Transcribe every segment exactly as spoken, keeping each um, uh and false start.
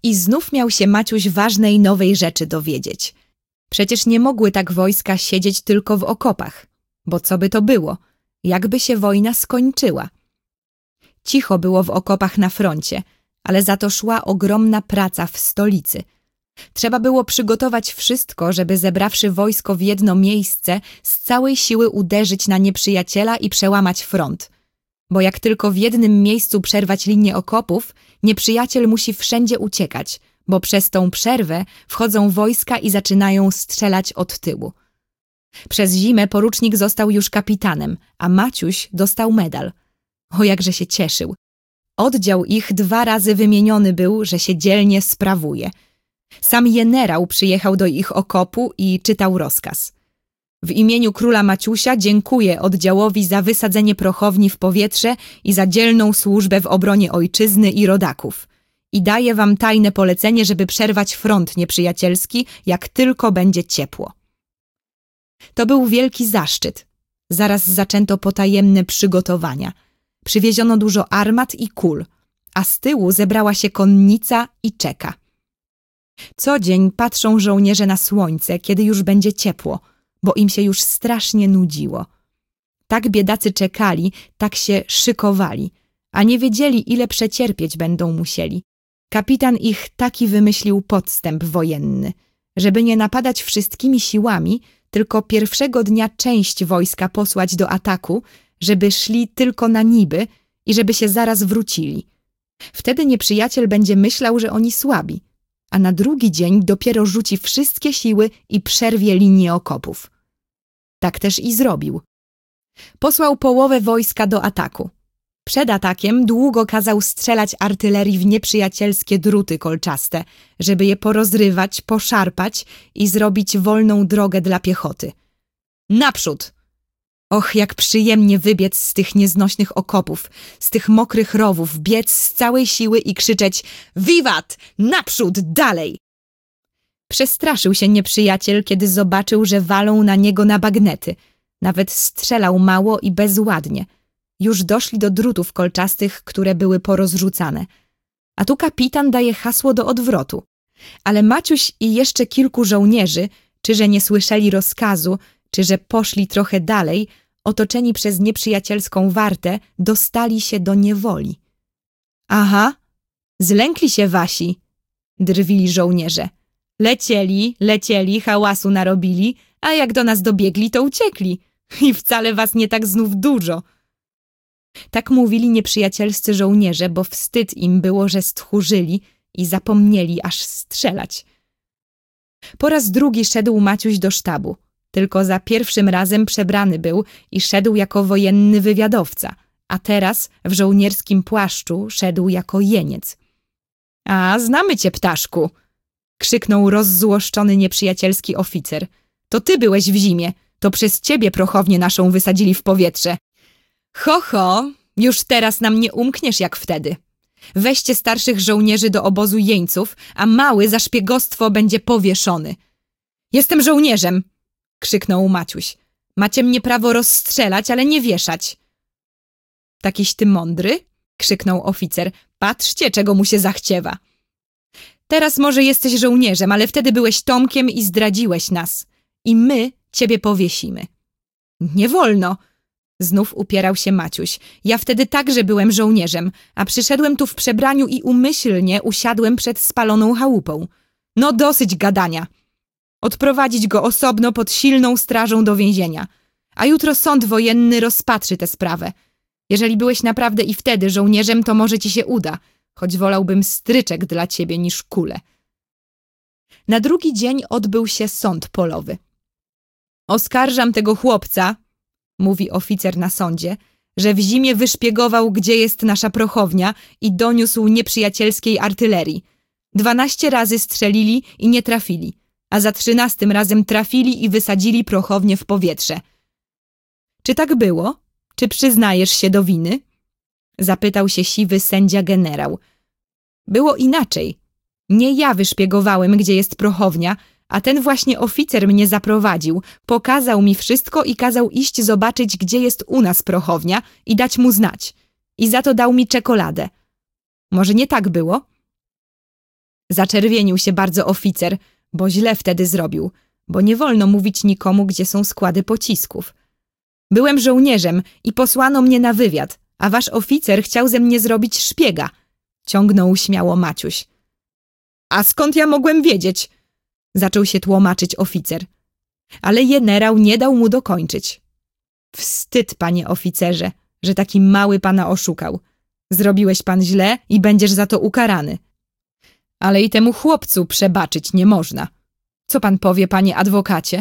I znów miał się Maciuś ważnej nowej rzeczy dowiedzieć. Przecież nie mogły tak wojska siedzieć tylko w okopach, bo co by to było? Jakby się wojna skończyła? Cicho było w okopach na froncie, ale za to szła ogromna praca w stolicy. Trzeba było przygotować wszystko, żeby zebrawszy wojsko w jedno miejsce, z całej siły uderzyć na nieprzyjaciela i przełamać front. Bo jak tylko w jednym miejscu przerwać linię okopów, nieprzyjaciel musi wszędzie uciekać, bo przez tą przerwę wchodzą wojska i zaczynają strzelać od tyłu. Przez zimę porucznik został już kapitanem, a Maciuś dostał medal. O, jakże się cieszył. Oddział ich dwa razy wymieniony był, że się dzielnie sprawuje. Sam generał przyjechał do ich okopu i czytał rozkaz. W imieniu króla Maciusia dziękuję oddziałowi za wysadzenie prochowni w powietrze i za dzielną służbę w obronie ojczyzny i rodaków. I daję wam tajne polecenie, żeby przerwać front nieprzyjacielski, jak tylko będzie ciepło. To był wielki zaszczyt. Zaraz zaczęto potajemne przygotowania. Przywieziono dużo armat i kul, a z tyłu zebrała się konnica i czeka. Co dzień patrzą żołnierze na słońce, kiedy już będzie ciepło, bo im się już strasznie nudziło. Tak biedacy czekali, tak się szykowali, a nie wiedzieli, ile przecierpieć będą musieli. Kapitan ich taki wymyślił podstęp wojenny, żeby nie napadać wszystkimi siłami, tylko pierwszego dnia część wojska posłać do ataku, żeby szli tylko na niby i żeby się zaraz wrócili. Wtedy nieprzyjaciel będzie myślał, że oni słabi, a na drugi dzień dopiero rzuci wszystkie siły i przerwie linię okopów. Tak też i zrobił. Posłał połowę wojska do ataku. Przed atakiem długo kazał strzelać artylerii w nieprzyjacielskie druty kolczaste, żeby je porozrywać, poszarpać i zrobić wolną drogę dla piechoty. Naprzód! Och, jak przyjemnie wybiec z tych nieznośnych okopów, z tych mokrych rowów, biec z całej siły i krzyczeć wiwat! Naprzód! Dalej! Przestraszył się nieprzyjaciel, kiedy zobaczył, że walą na niego na bagnety. Nawet strzelał mało i bezładnie. Już doszli do drutów kolczastych, które były porozrzucane. A tu kapitan daje hasło do odwrotu. Ale Maciuś i jeszcze kilku żołnierzy, czy że nie słyszeli rozkazu, czy że poszli trochę dalej, otoczeni przez nieprzyjacielską wartę, dostali się do niewoli. Aha, zlękli się wasi, drwili żołnierze. Lecieli, lecieli, hałasu narobili, a jak do nas dobiegli, to uciekli. I wcale was nie tak znów dużo. Tak mówili nieprzyjacielscy żołnierze, bo wstyd im było, że stchórzyli i zapomnieli aż strzelać. Po raz drugi szedł Maciuś do sztabu. Tylko za pierwszym razem przebrany był i szedł jako wojenny wywiadowca, a teraz w żołnierskim płaszczu szedł jako jeniec. — A, znamy cię, ptaszku! — krzyknął rozzłoszczony nieprzyjacielski oficer. — To ty byłeś w zimie, to przez ciebie prochownię naszą wysadzili w powietrze. Ho, ho, już teraz nam nie umkniesz jak wtedy. Weźcie starszych żołnierzy do obozu jeńców, a mały za szpiegostwo będzie powieszony. — Jestem żołnierzem! — krzyknął Maciuś. — Macie mnie prawo rozstrzelać, ale nie wieszać. — Takiś ty mądry? — krzyknął oficer. — Patrzcie, czego mu się zachciewa. Teraz może jesteś żołnierzem, ale wtedy byłeś Tomkiem i zdradziłeś nas. I my ciebie powiesimy. — Nie wolno! Znów upierał się Maciuś. Ja wtedy także byłem żołnierzem, a przyszedłem tu w przebraniu i umyślnie usiadłem przed spaloną chałupą. No dosyć gadania. Odprowadzić go osobno pod silną strażą do więzienia. A jutro sąd wojenny rozpatrzy tę sprawę. Jeżeli byłeś naprawdę i wtedy żołnierzem, to może ci się uda, choć wolałbym stryczek dla ciebie niż kulę. Na drugi dzień odbył się sąd polowy. Oskarżam tego chłopca, mówi oficer na sądzie, że w zimie wyszpiegował, gdzie jest nasza prochownia i doniósł nieprzyjacielskiej artylerii. Dwanaście razy strzelili i nie trafili, a za trzynastym razem trafili i wysadzili prochownię w powietrze. Czy tak było? Czy przyznajesz się do winy? Zapytał się siwy sędzia generał. Było inaczej. Nie ja wyszpiegowałem, gdzie jest prochownia, a ten właśnie oficer mnie zaprowadził, pokazał mi wszystko i kazał iść zobaczyć, gdzie jest u nas prochownia i dać mu znać. I za to dał mi czekoladę. Może nie tak było? Zaczerwienił się bardzo oficer, bo źle wtedy zrobił, bo nie wolno mówić nikomu, gdzie są składy pocisków. Byłem żołnierzem i posłano mnie na wywiad, a wasz oficer chciał ze mnie zrobić szpiega, ciągnął śmiało Maciuś. A skąd ja mogłem wiedzieć? Zaczął się tłumaczyć oficer. Ale generał nie dał mu dokończyć. Wstyd, panie oficerze, że taki mały pana oszukał. Zrobiłeś pan źle i będziesz za to ukarany. Ale i temu chłopcu przebaczyć nie można. Co pan powie, panie adwokacie?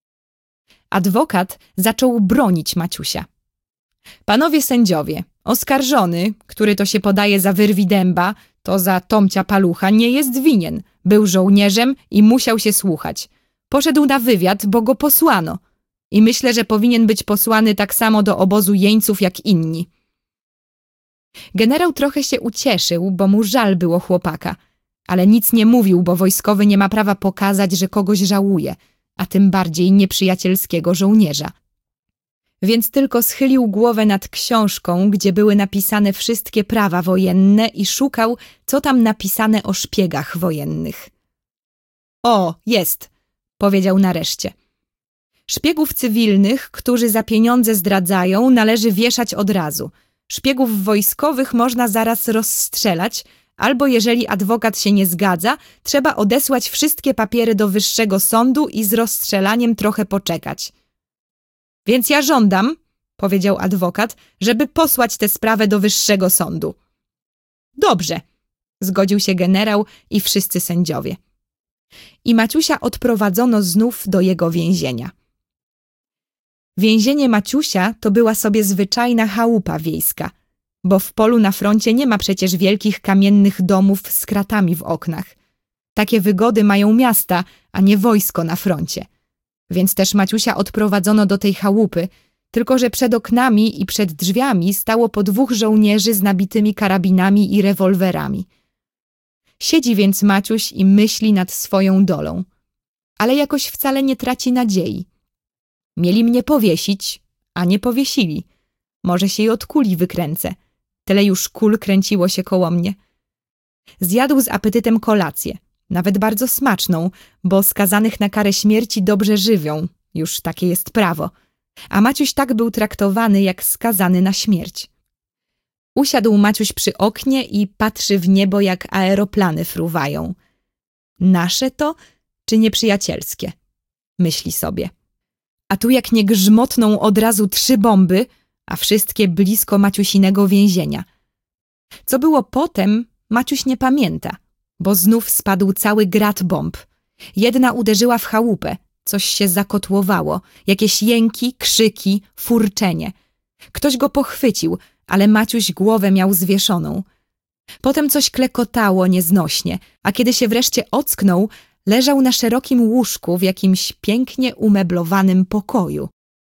Adwokat zaczął bronić Maciusia. Panowie sędziowie, oskarżony, który to się podaje za wyrwi dęba, to za Tomcia Palucha, nie jest winien. Był żołnierzem i musiał się słuchać. Poszedł na wywiad, bo go posłano. I myślę, że powinien być posłany tak samo do obozu jeńców jak inni. Generał trochę się ucieszył, bo mu żal było chłopaka. Ale nic nie mówił, bo wojskowy nie ma prawa pokazać, że kogoś żałuje, a tym bardziej nieprzyjacielskiego żołnierza. Więc tylko schylił głowę nad książką, gdzie były napisane wszystkie prawa wojenne i szukał, co tam napisane o szpiegach wojennych. O, jest, powiedział nareszcie. Szpiegów cywilnych, którzy za pieniądze zdradzają, należy wieszać od razu. Szpiegów wojskowych można zaraz rozstrzelać, albo jeżeli adwokat się nie zgadza, trzeba odesłać wszystkie papiery do wyższego sądu i z rozstrzelaniem trochę poczekać. Więc ja żądam, powiedział adwokat, żeby posłać tę sprawę do wyższego sądu. Dobrze, zgodził się generał i wszyscy sędziowie. I Maciusia odprowadzono znów do jego więzienia. Więzienie Maciusia to była sobie zwyczajna chałupa wiejska, bo w polu na froncie nie ma przecież wielkich kamiennych domów z kratami w oknach. Takie wygody mają miasta, a nie wojsko na froncie. Więc też Maciusia odprowadzono do tej chałupy, tylko że przed oknami i przed drzwiami stało po dwóch żołnierzy z nabitymi karabinami i rewolwerami. Siedzi więc Maciuś i myśli nad swoją dolą, ale jakoś wcale nie traci nadziei. Mieli mnie powiesić, a nie powiesili. Może się i od kuli wykręcę. Tyle już kul kręciło się koło mnie. Zjadł z apetytem kolację, nawet bardzo smaczną, bo skazanych na karę śmierci dobrze żywią, już takie jest prawo. A Maciuś tak był traktowany jak skazany na śmierć. Usiadł Maciuś przy oknie i patrzy w niebo, jak aeroplany fruwają. Nasze to, czy nieprzyjacielskie? Myśli sobie. A tu jak nie grzmotną od razu trzy bomby, a wszystkie blisko Maciusinego więzienia. Co było potem, Maciuś nie pamięta, bo znów spadł cały grat bomb. Jedna uderzyła w chałupę, coś się zakotłowało, jakieś jęki, krzyki, furczenie. Ktoś go pochwycił, ale Maciuś głowę miał zwieszoną. Potem coś klekotało nieznośnie, a kiedy się wreszcie ocknął, leżał na szerokim łóżku w jakimś pięknie umeblowanym pokoju.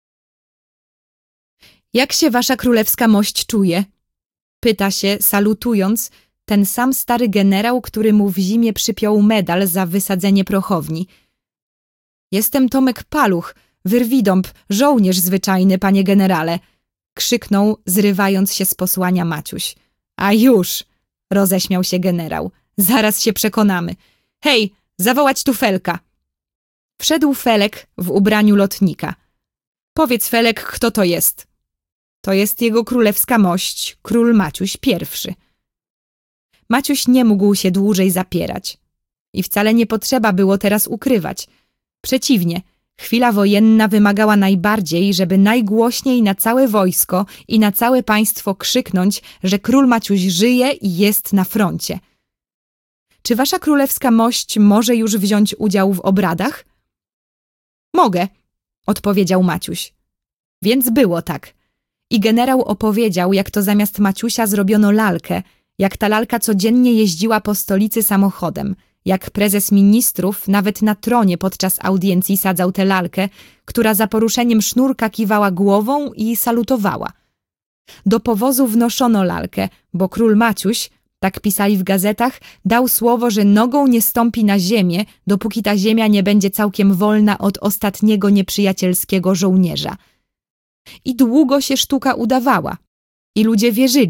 Jak się wasza królewska mość czuje? Pyta się, salutując, ten sam stary generał, który mu w zimie przypiął medal za wysadzenie prochowni. Jestem Tomek Paluch, wyrwidąb, żołnierz zwyczajny, panie generale, krzyknął, zrywając się z posłania Maciuś. A już, roześmiał się generał, zaraz się przekonamy. Hej, zawołać tu Felka. Wszedł Felek w ubraniu lotnika. Powiedz, Felek, kto to jest? To jest jego królewska mość, król Maciuś pierwszy. Maciuś nie mógł się dłużej zapierać. I wcale nie potrzeba było teraz ukrywać. Przeciwnie, chwila wojenna wymagała najbardziej, żeby najgłośniej na całe wojsko i na całe państwo krzyknąć, że król Maciuś żyje i jest na froncie. Czy wasza królewska mość może już wziąć udział w obradach? Mogę, odpowiedział Maciuś. Więc było tak. I generał opowiedział, jak to zamiast Maciusia zrobiono lalkę, jak ta lalka codziennie jeździła po stolicy samochodem, jak prezes ministrów nawet na tronie podczas audiencji sadzał tę lalkę, która za poruszeniem sznurka kiwała głową i salutowała. Do powozu wnoszono lalkę, bo król Maciuś, tak pisali w gazetach, dał słowo, że nogą nie stąpi na ziemię, dopóki ta ziemia nie będzie całkiem wolna od ostatniego nieprzyjacielskiego żołnierza. I długo się sztuka udawała. I ludzie wierzyli,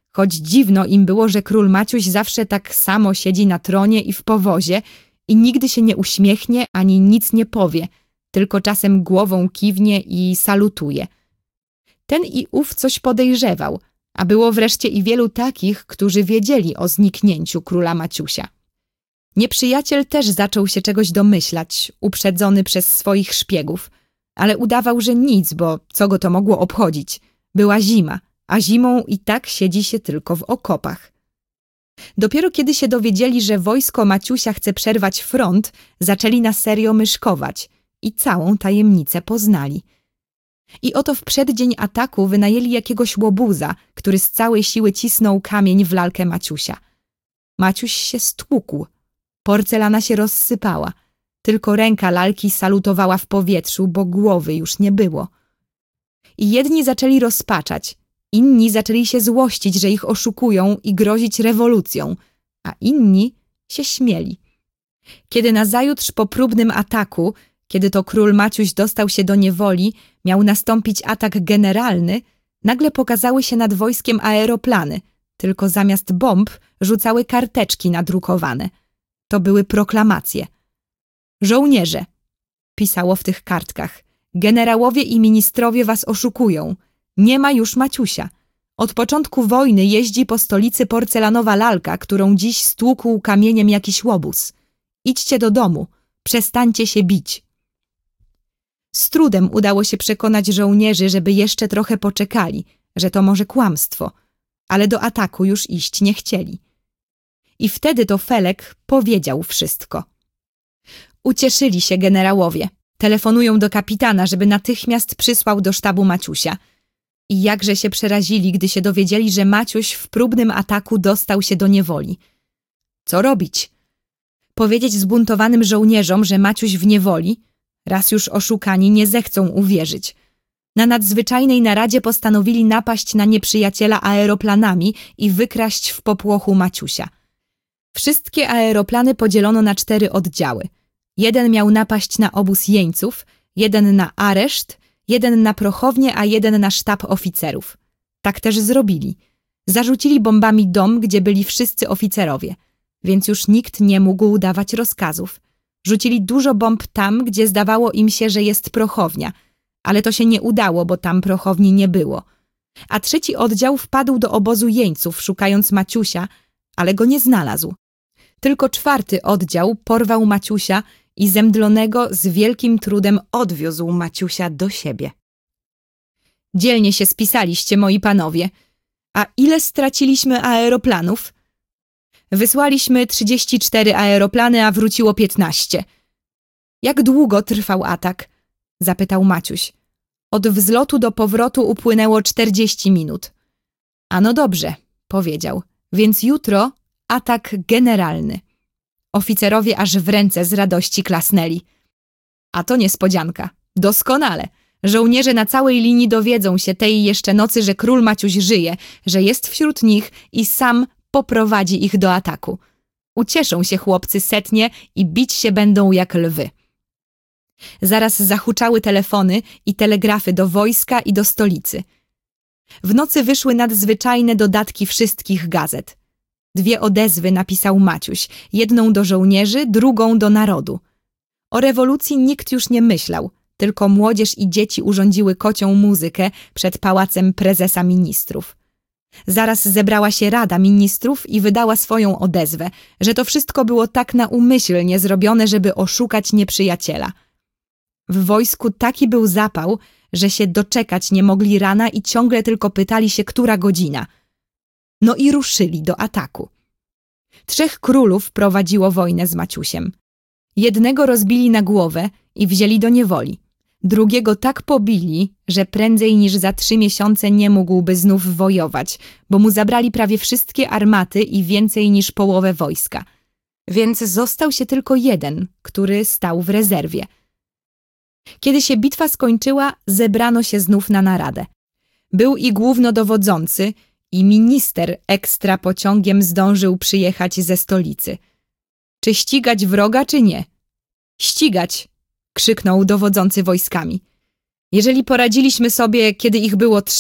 choć dziwno im było, że król Maciuś zawsze tak samo siedzi na tronie i w powozie i nigdy się nie uśmiechnie ani nic nie powie, tylko czasem głową kiwnie i salutuje. Ten i ów coś podejrzewał, a było wreszcie i wielu takich, którzy wiedzieli o zniknięciu króla Maciusia. Nieprzyjaciel też zaczął się czegoś domyślać, uprzedzony przez swoich szpiegów, ale udawał, że nic, bo co go to mogło obchodzić? Była zima, a zimą i tak siedzi się tylko w okopach. Dopiero kiedy się dowiedzieli, że wojsko Maciusia chce przerwać front, zaczęli na serio myszkować i całą tajemnicę poznali. I oto w przeddzień ataku wynajęli jakiegoś łobuza, który z całej siły cisnął kamień w lalkę Maciusia. Maciuś się stłukł. Porcelana się rozsypała. Tylko ręka lalki salutowała w powietrzu, bo głowy już nie było. I jedni zaczęli rozpaczać, inni zaczęli się złościć, że ich oszukują i grozić rewolucją, a inni się śmieli. Kiedy nazajutrz po próbnym ataku, kiedy to król Maciuś dostał się do niewoli, miał nastąpić atak generalny, nagle pokazały się nad wojskiem aeroplany, tylko zamiast bomb rzucały karteczki nadrukowane. To były proklamacje. Żołnierze, pisało w tych kartkach, generałowie i ministrowie was oszukują. Nie ma już Maciusia. Od początku wojny jeździ po stolicy porcelanowa lalka, którą dziś stłukł kamieniem jakiś łobuz. Idźcie do domu, przestańcie się bić. Z trudem udało się przekonać żołnierzy, żeby jeszcze trochę poczekali, że to może kłamstwo, ale do ataku już iść nie chcieli. I wtedy to Felek powiedział wszystko. Ucieszyli się generałowie. Telefonują do kapitana, żeby natychmiast przysłał do sztabu Maciusia. I jakże się przerazili, gdy się dowiedzieli, że Maciuś w próbnym ataku dostał się do niewoli. Co robić? Powiedzieć zbuntowanym żołnierzom, że Maciuś w niewoli? Raz już oszukani nie zechcą uwierzyć. Na nadzwyczajnej naradzie postanowili napaść na nieprzyjaciela aeroplanami i wykraść w popłochu Maciusia. Wszystkie aeroplany podzielono na cztery oddziały. Jeden miał napaść na obóz jeńców, jeden na areszt, jeden na prochownię, a jeden na sztab oficerów. Tak też zrobili. Zarzucili bombami dom, gdzie byli wszyscy oficerowie, więc już nikt nie mógł dawać rozkazów. Rzucili dużo bomb tam, gdzie zdawało im się, że jest prochownia, ale to się nie udało, bo tam prochowni nie było. A trzeci oddział wpadł do obozu jeńców, szukając Maciusia, ale go nie znalazł. Tylko czwarty oddział porwał Maciusia i zemdlonego z wielkim trudem odwiózł Maciusia do siebie. Dzielnie się spisaliście, moi panowie. A ile straciliśmy aeroplanów? Wysłaliśmy trzydzieści cztery aeroplany, a wróciło piętnaście. Jak długo trwał atak? Zapytał Maciuś. Od wzlotu do powrotu upłynęło czterdzieści minut. A no dobrze, powiedział, więc jutro atak generalny. Oficerowie aż w ręce z radości klasnęli. A to niespodzianka. Doskonale. Żołnierze na całej linii dowiedzą się tej jeszcze nocy, że król Maciuś żyje, że jest wśród nich i sam poprowadzi ich do ataku. Ucieszą się chłopcy setnie i bić się będą jak lwy. Zaraz zahuczały telefony i telegrafy do wojska i do stolicy. W nocy wyszły nadzwyczajne dodatki wszystkich gazet. Dwie odezwy napisał Maciuś, jedną do żołnierzy, drugą do narodu. O rewolucji nikt już nie myślał, tylko młodzież i dzieci urządziły kocią muzykę przed pałacem prezesa ministrów. Zaraz zebrała się Rada Ministrów i wydała swoją odezwę, że to wszystko było tak naumyślnie zrobione, żeby oszukać nieprzyjaciela. W wojsku taki był zapał, że się doczekać nie mogli rana i ciągle tylko pytali się, która godzina. No i ruszyli do ataku. Trzech królów prowadziło wojnę z Maciusiem. Jednego rozbili na głowę i wzięli do niewoli. Drugiego tak pobili, że prędzej niż za trzy miesiące nie mógłby znów wojować, bo mu zabrali prawie wszystkie armaty i więcej niż połowę wojska. Więc został się tylko jeden, który stał w rezerwie. Kiedy się bitwa skończyła, zebrano się znów na naradę. Był i głównodowodzący, i minister ekstra pociągiem zdążył przyjechać ze stolicy. Czy ścigać wroga, czy nie? Ścigać! Krzyknął dowodzący wojskami. Jeżeli poradziliśmy sobie, kiedy ich było trzech,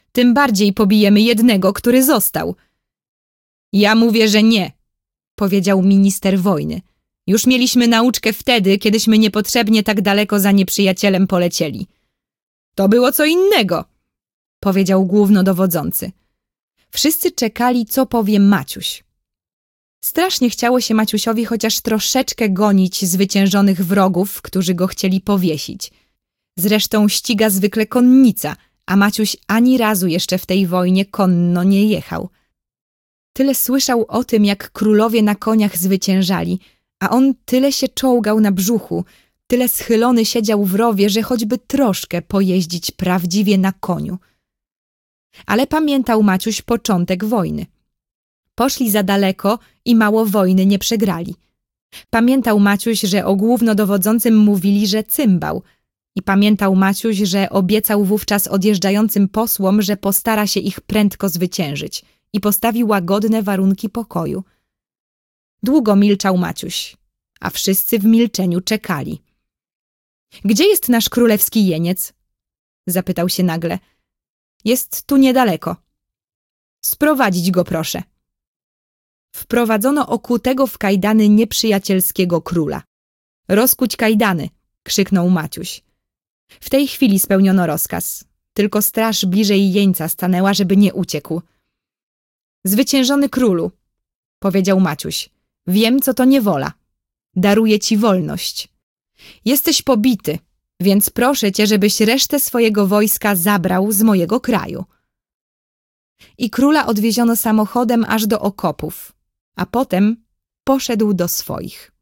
tym bardziej pobijemy jednego, który został. Ja mówię, że nie, powiedział minister wojny. Już mieliśmy nauczkę wtedy, kiedyśmy niepotrzebnie tak daleko za nieprzyjacielem polecieli. To było co innego, powiedział głównodowodzący. Wszyscy czekali, co powie Maciuś. Strasznie chciało się Maciusiowi chociaż troszeczkę gonić zwyciężonych wrogów, którzy go chcieli powiesić. Zresztą ściga zwykle konnica, a Maciuś ani razu jeszcze w tej wojnie konno nie jechał. Tyle słyszał o tym, jak królowie na koniach zwyciężali, a on tyle się czołgał na brzuchu, tyle schylony siedział w rowie, że choćby troszkę pojeździć prawdziwie na koniu. Ale pamiętał Maciuś początek wojny. Poszli za daleko i mało wojny nie przegrali. Pamiętał Maciuś, że o głównodowodzącym mówili, że cymbał. I pamiętał Maciuś, że obiecał wówczas odjeżdżającym posłom, że postara się ich prędko zwyciężyć i postawi łagodne warunki pokoju. Długo milczał Maciuś, a wszyscy w milczeniu czekali. Gdzie jest nasz królewski jeniec? Zapytał się nagle. Jest tu niedaleko. Sprowadzić go proszę. Wprowadzono okutego w kajdany nieprzyjacielskiego króla. Rozkuć kajdany, krzyknął Maciuś. W tej chwili spełniono rozkaz. Tylko straż bliżej jeńca stanęła, żeby nie uciekł. Zwyciężony królu, powiedział Maciuś, wiem, co to niewola. Daruję ci wolność. Jesteś pobity, więc proszę cię, żebyś resztę swojego wojska zabrał z mojego kraju. I króla odwieziono samochodem aż do okopów, a potem poszedł do swoich.